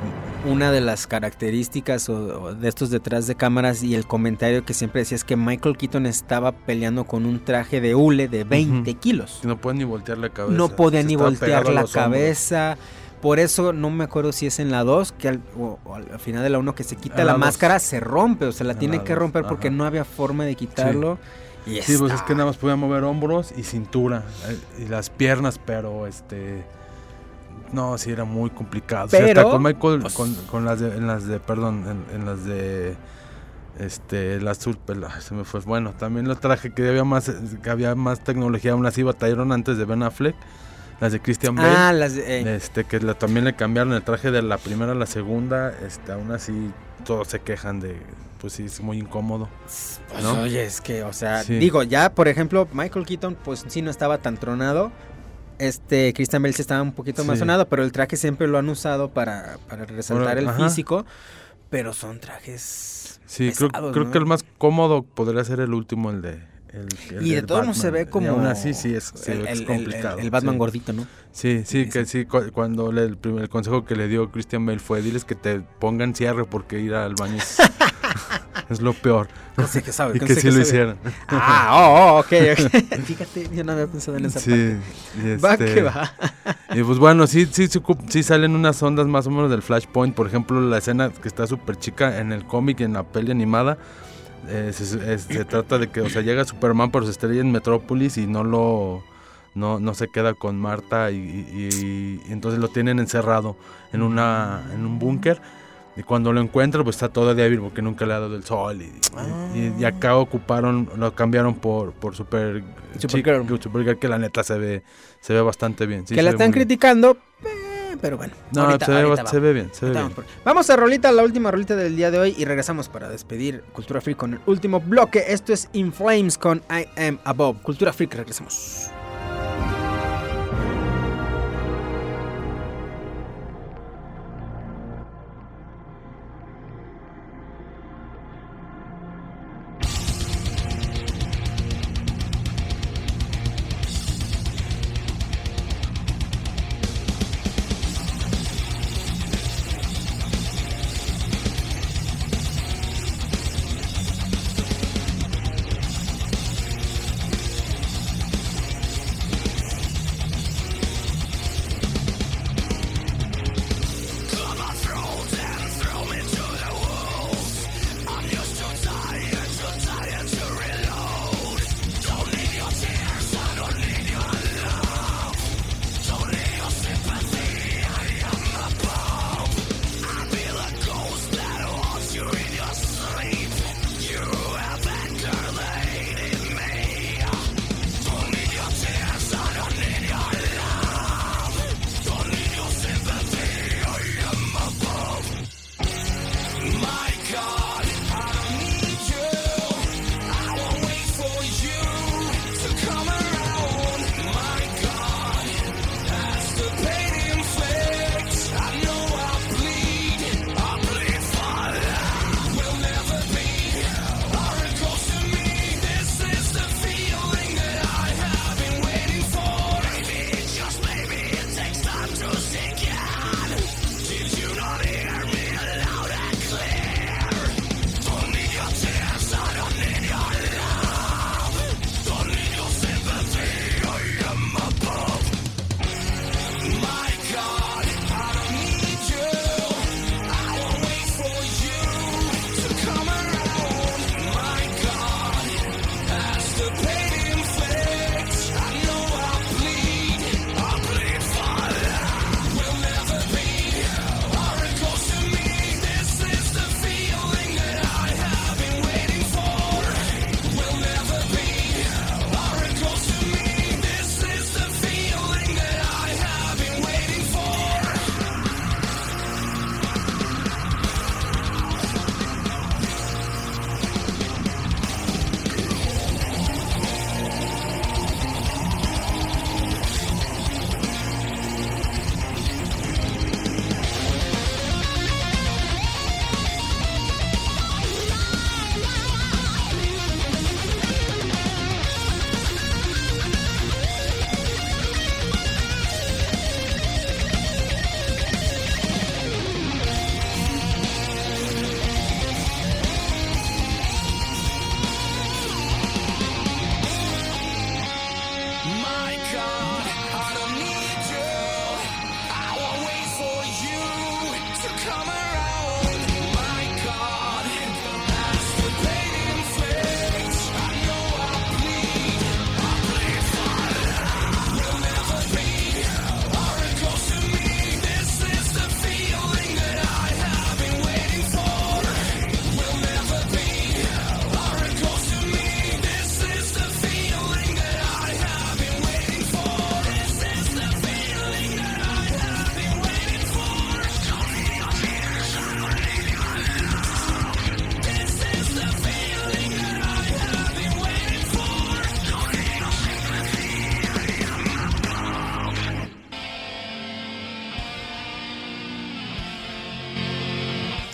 una de las características o de estos detrás de cámaras y el comentario que siempre decía es que Michael Keaton estaba peleando con un traje de hule de 20 kilos. No puede ni voltear la cabeza. No podía Se ni estaba voltear pegado a la los hombros. cabeza. Por eso no me acuerdo si es en la 2 que al final de la 1 que se quita En la la máscara, dos. se rompe, o sea, la En tiene la que dos, romper porque ajá. no había forma de quitarlo. Y Sí, pues es está- que nada más podía mover hombros y cintura y las piernas, pero no, sí era muy complicado. Pero, sí, hasta con Michael, pues, con las de, en las de el azul, se me fue. Bueno, también lo traje que había más tecnología, aún así batallaron antes de Ben Affleck, las de Christian Bale. las de- También le cambiaron el traje de la primera a la segunda, aún así todos se quejan de, pues sí, es muy incómodo. pues, ¿no? oye, es que, o sea, Sí. digo, ya, por ejemplo, Michael Keaton, pues sí no estaba tan tronado. Christian Bale sí estaba un poquito más Sí. sonado, pero el traje siempre lo han usado para resaltar el Ajá. físico. Pero son trajes Sí, pesados, creo ¿no? que el más cómodo podría ser el último, el Y de del todos modos se Batman. ve como... Y aún así sí es el complicado. el Batman sí. gordito, ¿no? Sí, que sí, cuando el primer consejo que le dio Christian Bale fue, diles que te pongan cierre porque ir al baño es lo peor. No sé qué sabe. Y que sí lo hicieron. Ok. Fíjate, yo no había pensado en esa Sí, parte. y Va que va. Y pues bueno, sí salen unas ondas más o menos del Flashpoint. Por ejemplo, la escena que está súper chica en el cómic y en la peli animada. Se trata de que, o sea, llega Superman pero se estrella en Metrópolis y no se queda con Marta y entonces lo tienen encerrado en un búnker. Y cuando lo encuentra, pues está todo débil porque nunca le ha dado el sol. Y acá lo cambiaron por Supergirl, que la neta se ve bastante bien. Sí, Que la se ve están muy bien. criticando, pero bueno. No, ahorita se ve bien, se ve Ahorita bien. vamos a rolita, la última rolita del día de hoy y regresamos para despedir Cultura Freak con el último bloque. Esto es In Flames con I Am Above. Cultura Freak, regresamos.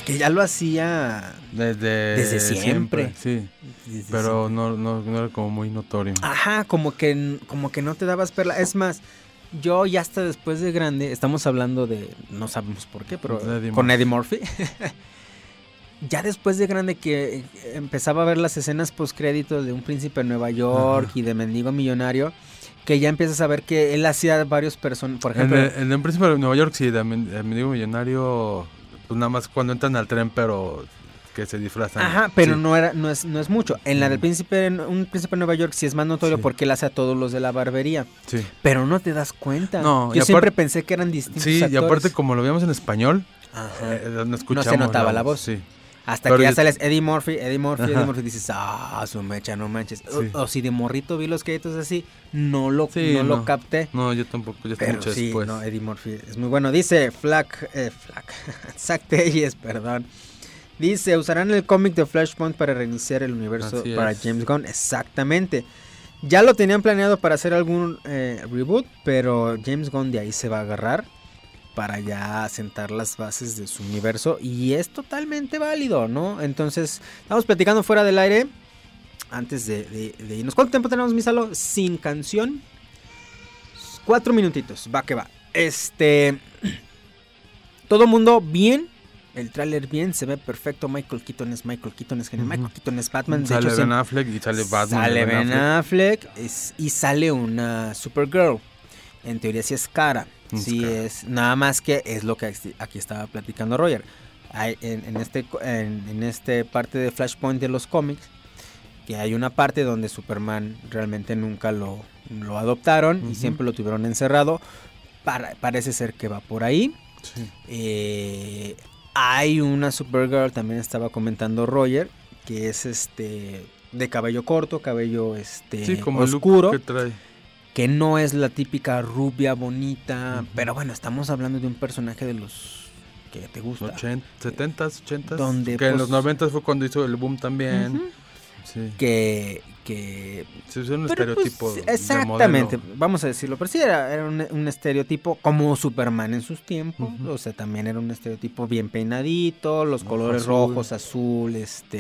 Que ya lo hacía desde siempre. Sí, Desde pero siempre. no era como muy notorio. Ajá, como que no te dabas perla. Es más, yo ya hasta después de grande, estamos hablando de, no sabemos por qué, pero con Eddie Murphy. Ya después de grande que empezaba a ver las escenas postcréditos de Un Príncipe de Nueva York y de Mendigo Millonario, que ya empiezas a ver que él hacía varios personajes. Por ejemplo, En el Príncipe de Nueva York, sí, el Mendigo Millonario, pues nada más cuando entran al tren, pero que se disfrazan. Ajá, pero sí. no es mucho. En la del Un Príncipe de Nueva York sí es más notorio porque él hace a todos los de la barbería. Sí. Pero no te das cuenta. No, Yo siempre pensé que eran distintos Sí, actores. y aparte como lo veíamos en español, no se notaba la voz. Sí. Hasta Pero que ya yo- sales Eddie Murphy, dices, su mecha, no manches. Sí. O si de morrito vi los créditos así, no lo capté. No, yo tampoco, ya está Pero mucho sí, después. no, Eddie Murphy es muy bueno. Dice Zack Telles, perdón. Dice, usarán el cómic de Flashpoint para reiniciar el universo Así para es. James Gunn. Exactamente. Ya lo tenían planeado para hacer algún reboot, pero James Gunn de ahí se va a agarrar para ya sentar las bases de su universo y es totalmente válido, ¿no? Entonces, estamos platicando fuera del aire antes de irnos. ¿Cuánto tiempo tenemos, Misalo? Sin canción. 4 minutitos, va que va. Todo mundo bien. El tráiler bien, se ve perfecto. Michael Keaton es genial. Michael Keaton es Batman. De Sale hecho, Ben Affleck y sale Batman. sale de Ben Affleck y sale una Supergirl. En teoría sí es cara. Sí cara. es. Nada más que es lo que aquí estaba platicando Roger. Hay, en este parte de Flashpoint de los cómics, que hay una parte donde Superman realmente nunca lo adoptaron y siempre lo tuvieron encerrado. Parece ser que va por ahí. Sí. Hay una Supergirl, también estaba comentando Roger, que es de cabello corto, cabello Sí, como oscuro, el look que trae. que no es la típica rubia bonita, pero bueno, estamos hablando de un personaje de los que te gusta. 70s, 80s. Donde, que en pues, los 90s fue cuando hizo el boom también. Ujú. Sí. Que Sí, es un pero, estereotipo. pues, de exactamente, modelo. vamos a decirlo, pero sí era un estereotipo como Superman en sus tiempos, o sea, también era un estereotipo bien peinadito, los colores azul. rojos, azul,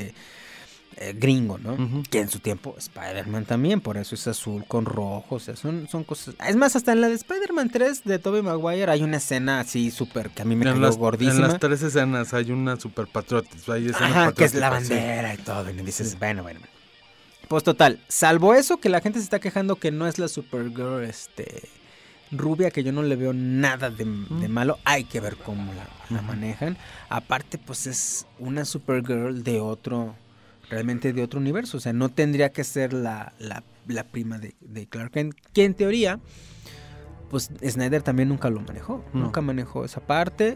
gringo, ¿no? Ujú. Que en su tiempo Spider-Man también, por eso es azul con rojo, o sea, son cosas. Es más, hasta en la de Spider-Man 3 de Tobey Maguire hay una escena así súper que a mí me cayó gordísima. En las 3 escenas hay una super patriótica. Hay escenas Ajá, que es la patrióticas, sí. bandera y todo, y dices, bueno. Pues total, salvo eso que la gente se está quejando que no es la Supergirl rubia, que yo no le veo nada de malo, hay que ver cómo la manejan. Aparte, pues es una Supergirl realmente de otro universo, o sea, no tendría que ser la prima de Clark Kent, que en teoría, pues Snyder también nunca lo manejó, nunca manejó esa parte.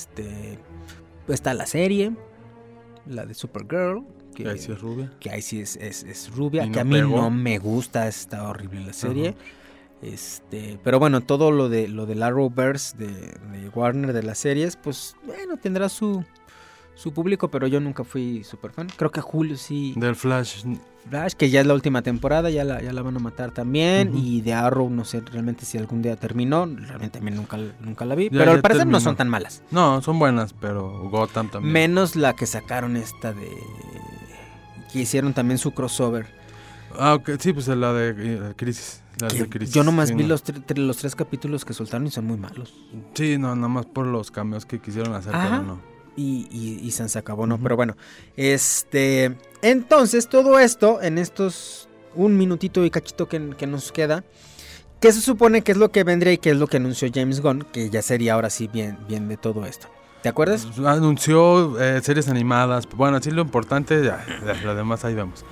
Está la serie, la de Supergirl, que Ahí sí es rubia. que ahí sí es rubia, Y que no a mí pegó. no me gusta, está horrible la serie. Pero bueno, todo lo del Arrowverse de Warner de las series, pues bueno, tendrá su público, pero yo nunca fui super fan. Creo que Julio sí. Del Flash. Flash, que ya es la última temporada, ya la van a matar también. Y de Arrow, no sé realmente si algún día terminó. Realmente también nunca la vi. Ya- pero al ya parecer no terminó. son tan malas. No, son buenas, pero Gotham también. Menos la que sacaron que hicieron también su crossover. Ah, ok, sí, pues la de Crisis. Las de Crisis. Yo nomás Sí, vi no. los 3 capítulos que soltaron y son muy malos. Sí, no, nada más por los cameos que quisieron hacer, Ajá. pero no. Y se acabó, ¿no? Pero bueno, entonces todo esto, en estos un minutito y cachito que nos queda, ¿qué se supone que es lo que vendría y qué es lo que anunció James Gunn? Que ya sería ahora sí bien de todo esto. ¿Te acuerdas? Pues, anunció series animadas. Bueno, así lo importante, ya, lo demás ahí vemos.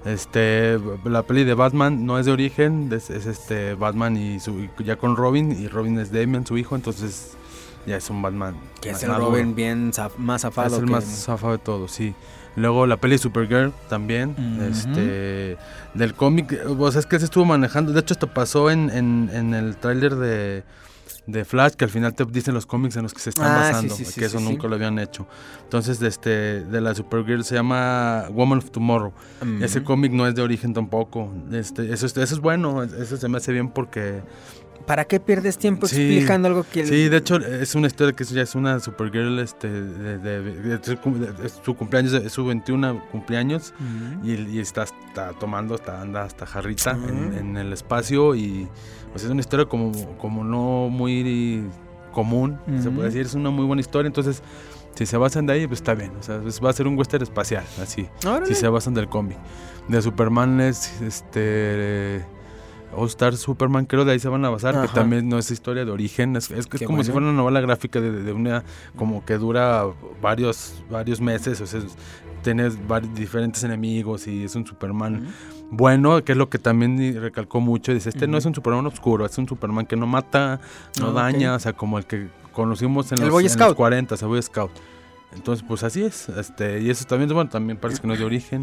La peli de Batman no es de origen, es Batman y ya con Robin, y Robin es Damian, su hijo, entonces ya es un Batman. Que es más el maduro. Robin bien más zafado. Es el que- más zafado de todos, sí. Luego la peli Supergirl también, Ujú. del cómic, o sea, es que se estuvo manejando, de hecho esto pasó en el tráiler de Flash, que al final te dicen los cómics en los que se están basando, sí, que eso sí. nunca lo habían hecho. Entonces, de la Supergirl se llama Woman of Tomorrow. Ese cómic no es de origen tampoco. Eso es bueno, eso se me hace bien porque ¿Para qué pierdes tiempo Sí, explicando algo que... Sí, de hecho es una historia que ya es una Supergirl, su cumpleaños, es su 21 cumpleaños y está tomando, anda hasta jarrita en el espacio y pues es una historia como no muy común, se puede decir, es una muy buena historia, entonces si se basan de ahí, pues está bien, o sea, va a ser un western espacial, así, si se basan del cómic. De Superman es All Star Superman, creo de ahí se van a basar, que también no es historia de origen, es como si fuera una novela gráfica de una, como que dura varios meses, o sea, tienes diferentes enemigos y es un Superman bueno, que es lo que también recalcó mucho, dice, no es un Superman oscuro, es un Superman que no mata, no daña, o sea, como el que conocimos en los 40, el Boy Scout. Entonces, pues así es, y eso también, bueno, también parece que no es de origen.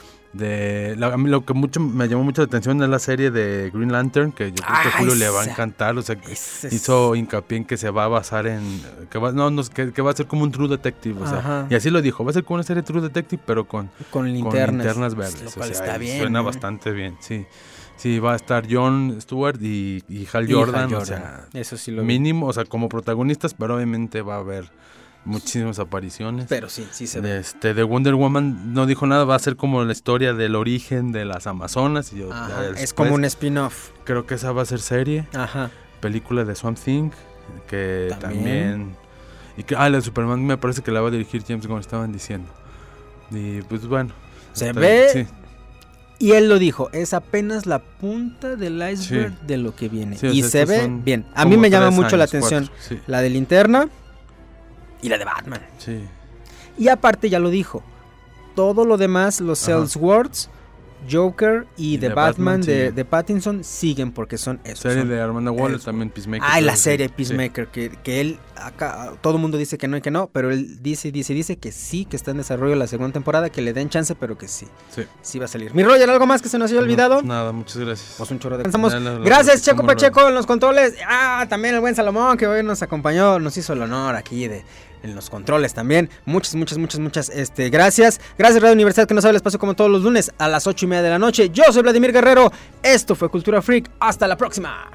A mí lo que me llamó mucho la atención es la serie de Green Lantern, que yo creo que a Julio le va a encantar, o sea, hizo hincapié en que se va a basar en, que va a ser como un True Detective, o sea, y así lo dijo, va a ser como una serie True Detective, pero con linternas verdes, lo cual o sea, está bien, suena bastante bien, sí. Sí, va a estar Jon Stewart y Hal Jordan, o sea, eso sí lo mínimo, o sea, como protagonistas, pero obviamente va a haber muchísimas apariciones. Pero sí se ve. De Wonder Woman no dijo nada, va a ser como la historia del origen de las Amazonas. Y es como un spin-off. Creo que esa va a ser serie. Película de Swamp Thing, que también y que, la de Superman me parece que la va a dirigir James Gunn, estaban diciendo. Y pues bueno. Se ve. Sí. Y él lo dijo, es apenas la punta del iceberg de lo que viene. Sí, y se ve bien. A mí me llama mucho la atención la de Linterna y la de Batman. Sí. Y aparte ya lo dijo, todo lo demás, los Elseworlds, Joker y The Batman de Pattinson siguen porque son esos. Serie de Amanda Waller, también Peacemaker. La serie Peacemaker, que él, acá, todo el mundo dice que no y que no, pero él dice que sí, que está en desarrollo la segunda temporada, que le den chance, pero que sí va a salir. Mi Roger, ¿algo más que se nos haya olvidado? Nada, muchas gracias. Pues un chorro de... Gracias, Checo Pacheco, en los controles. También el buen Salomón, que hoy nos acompañó, nos hizo el honor aquí en los controles también. Muchas gracias. Gracias Radio Universidad, que nos abre el espacio como todos los lunes a las 8:30 de la noche. Yo soy Vladimir Guerrero. Esto fue Cultura Freak. Hasta la próxima.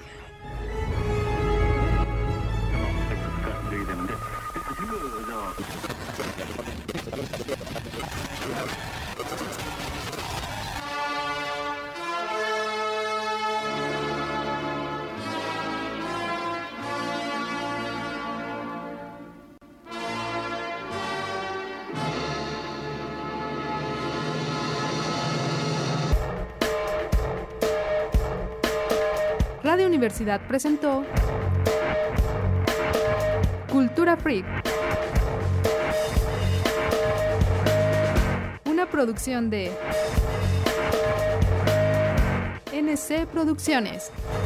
Radio Universidad presentó Cultura Freak, una producción de NC Producciones.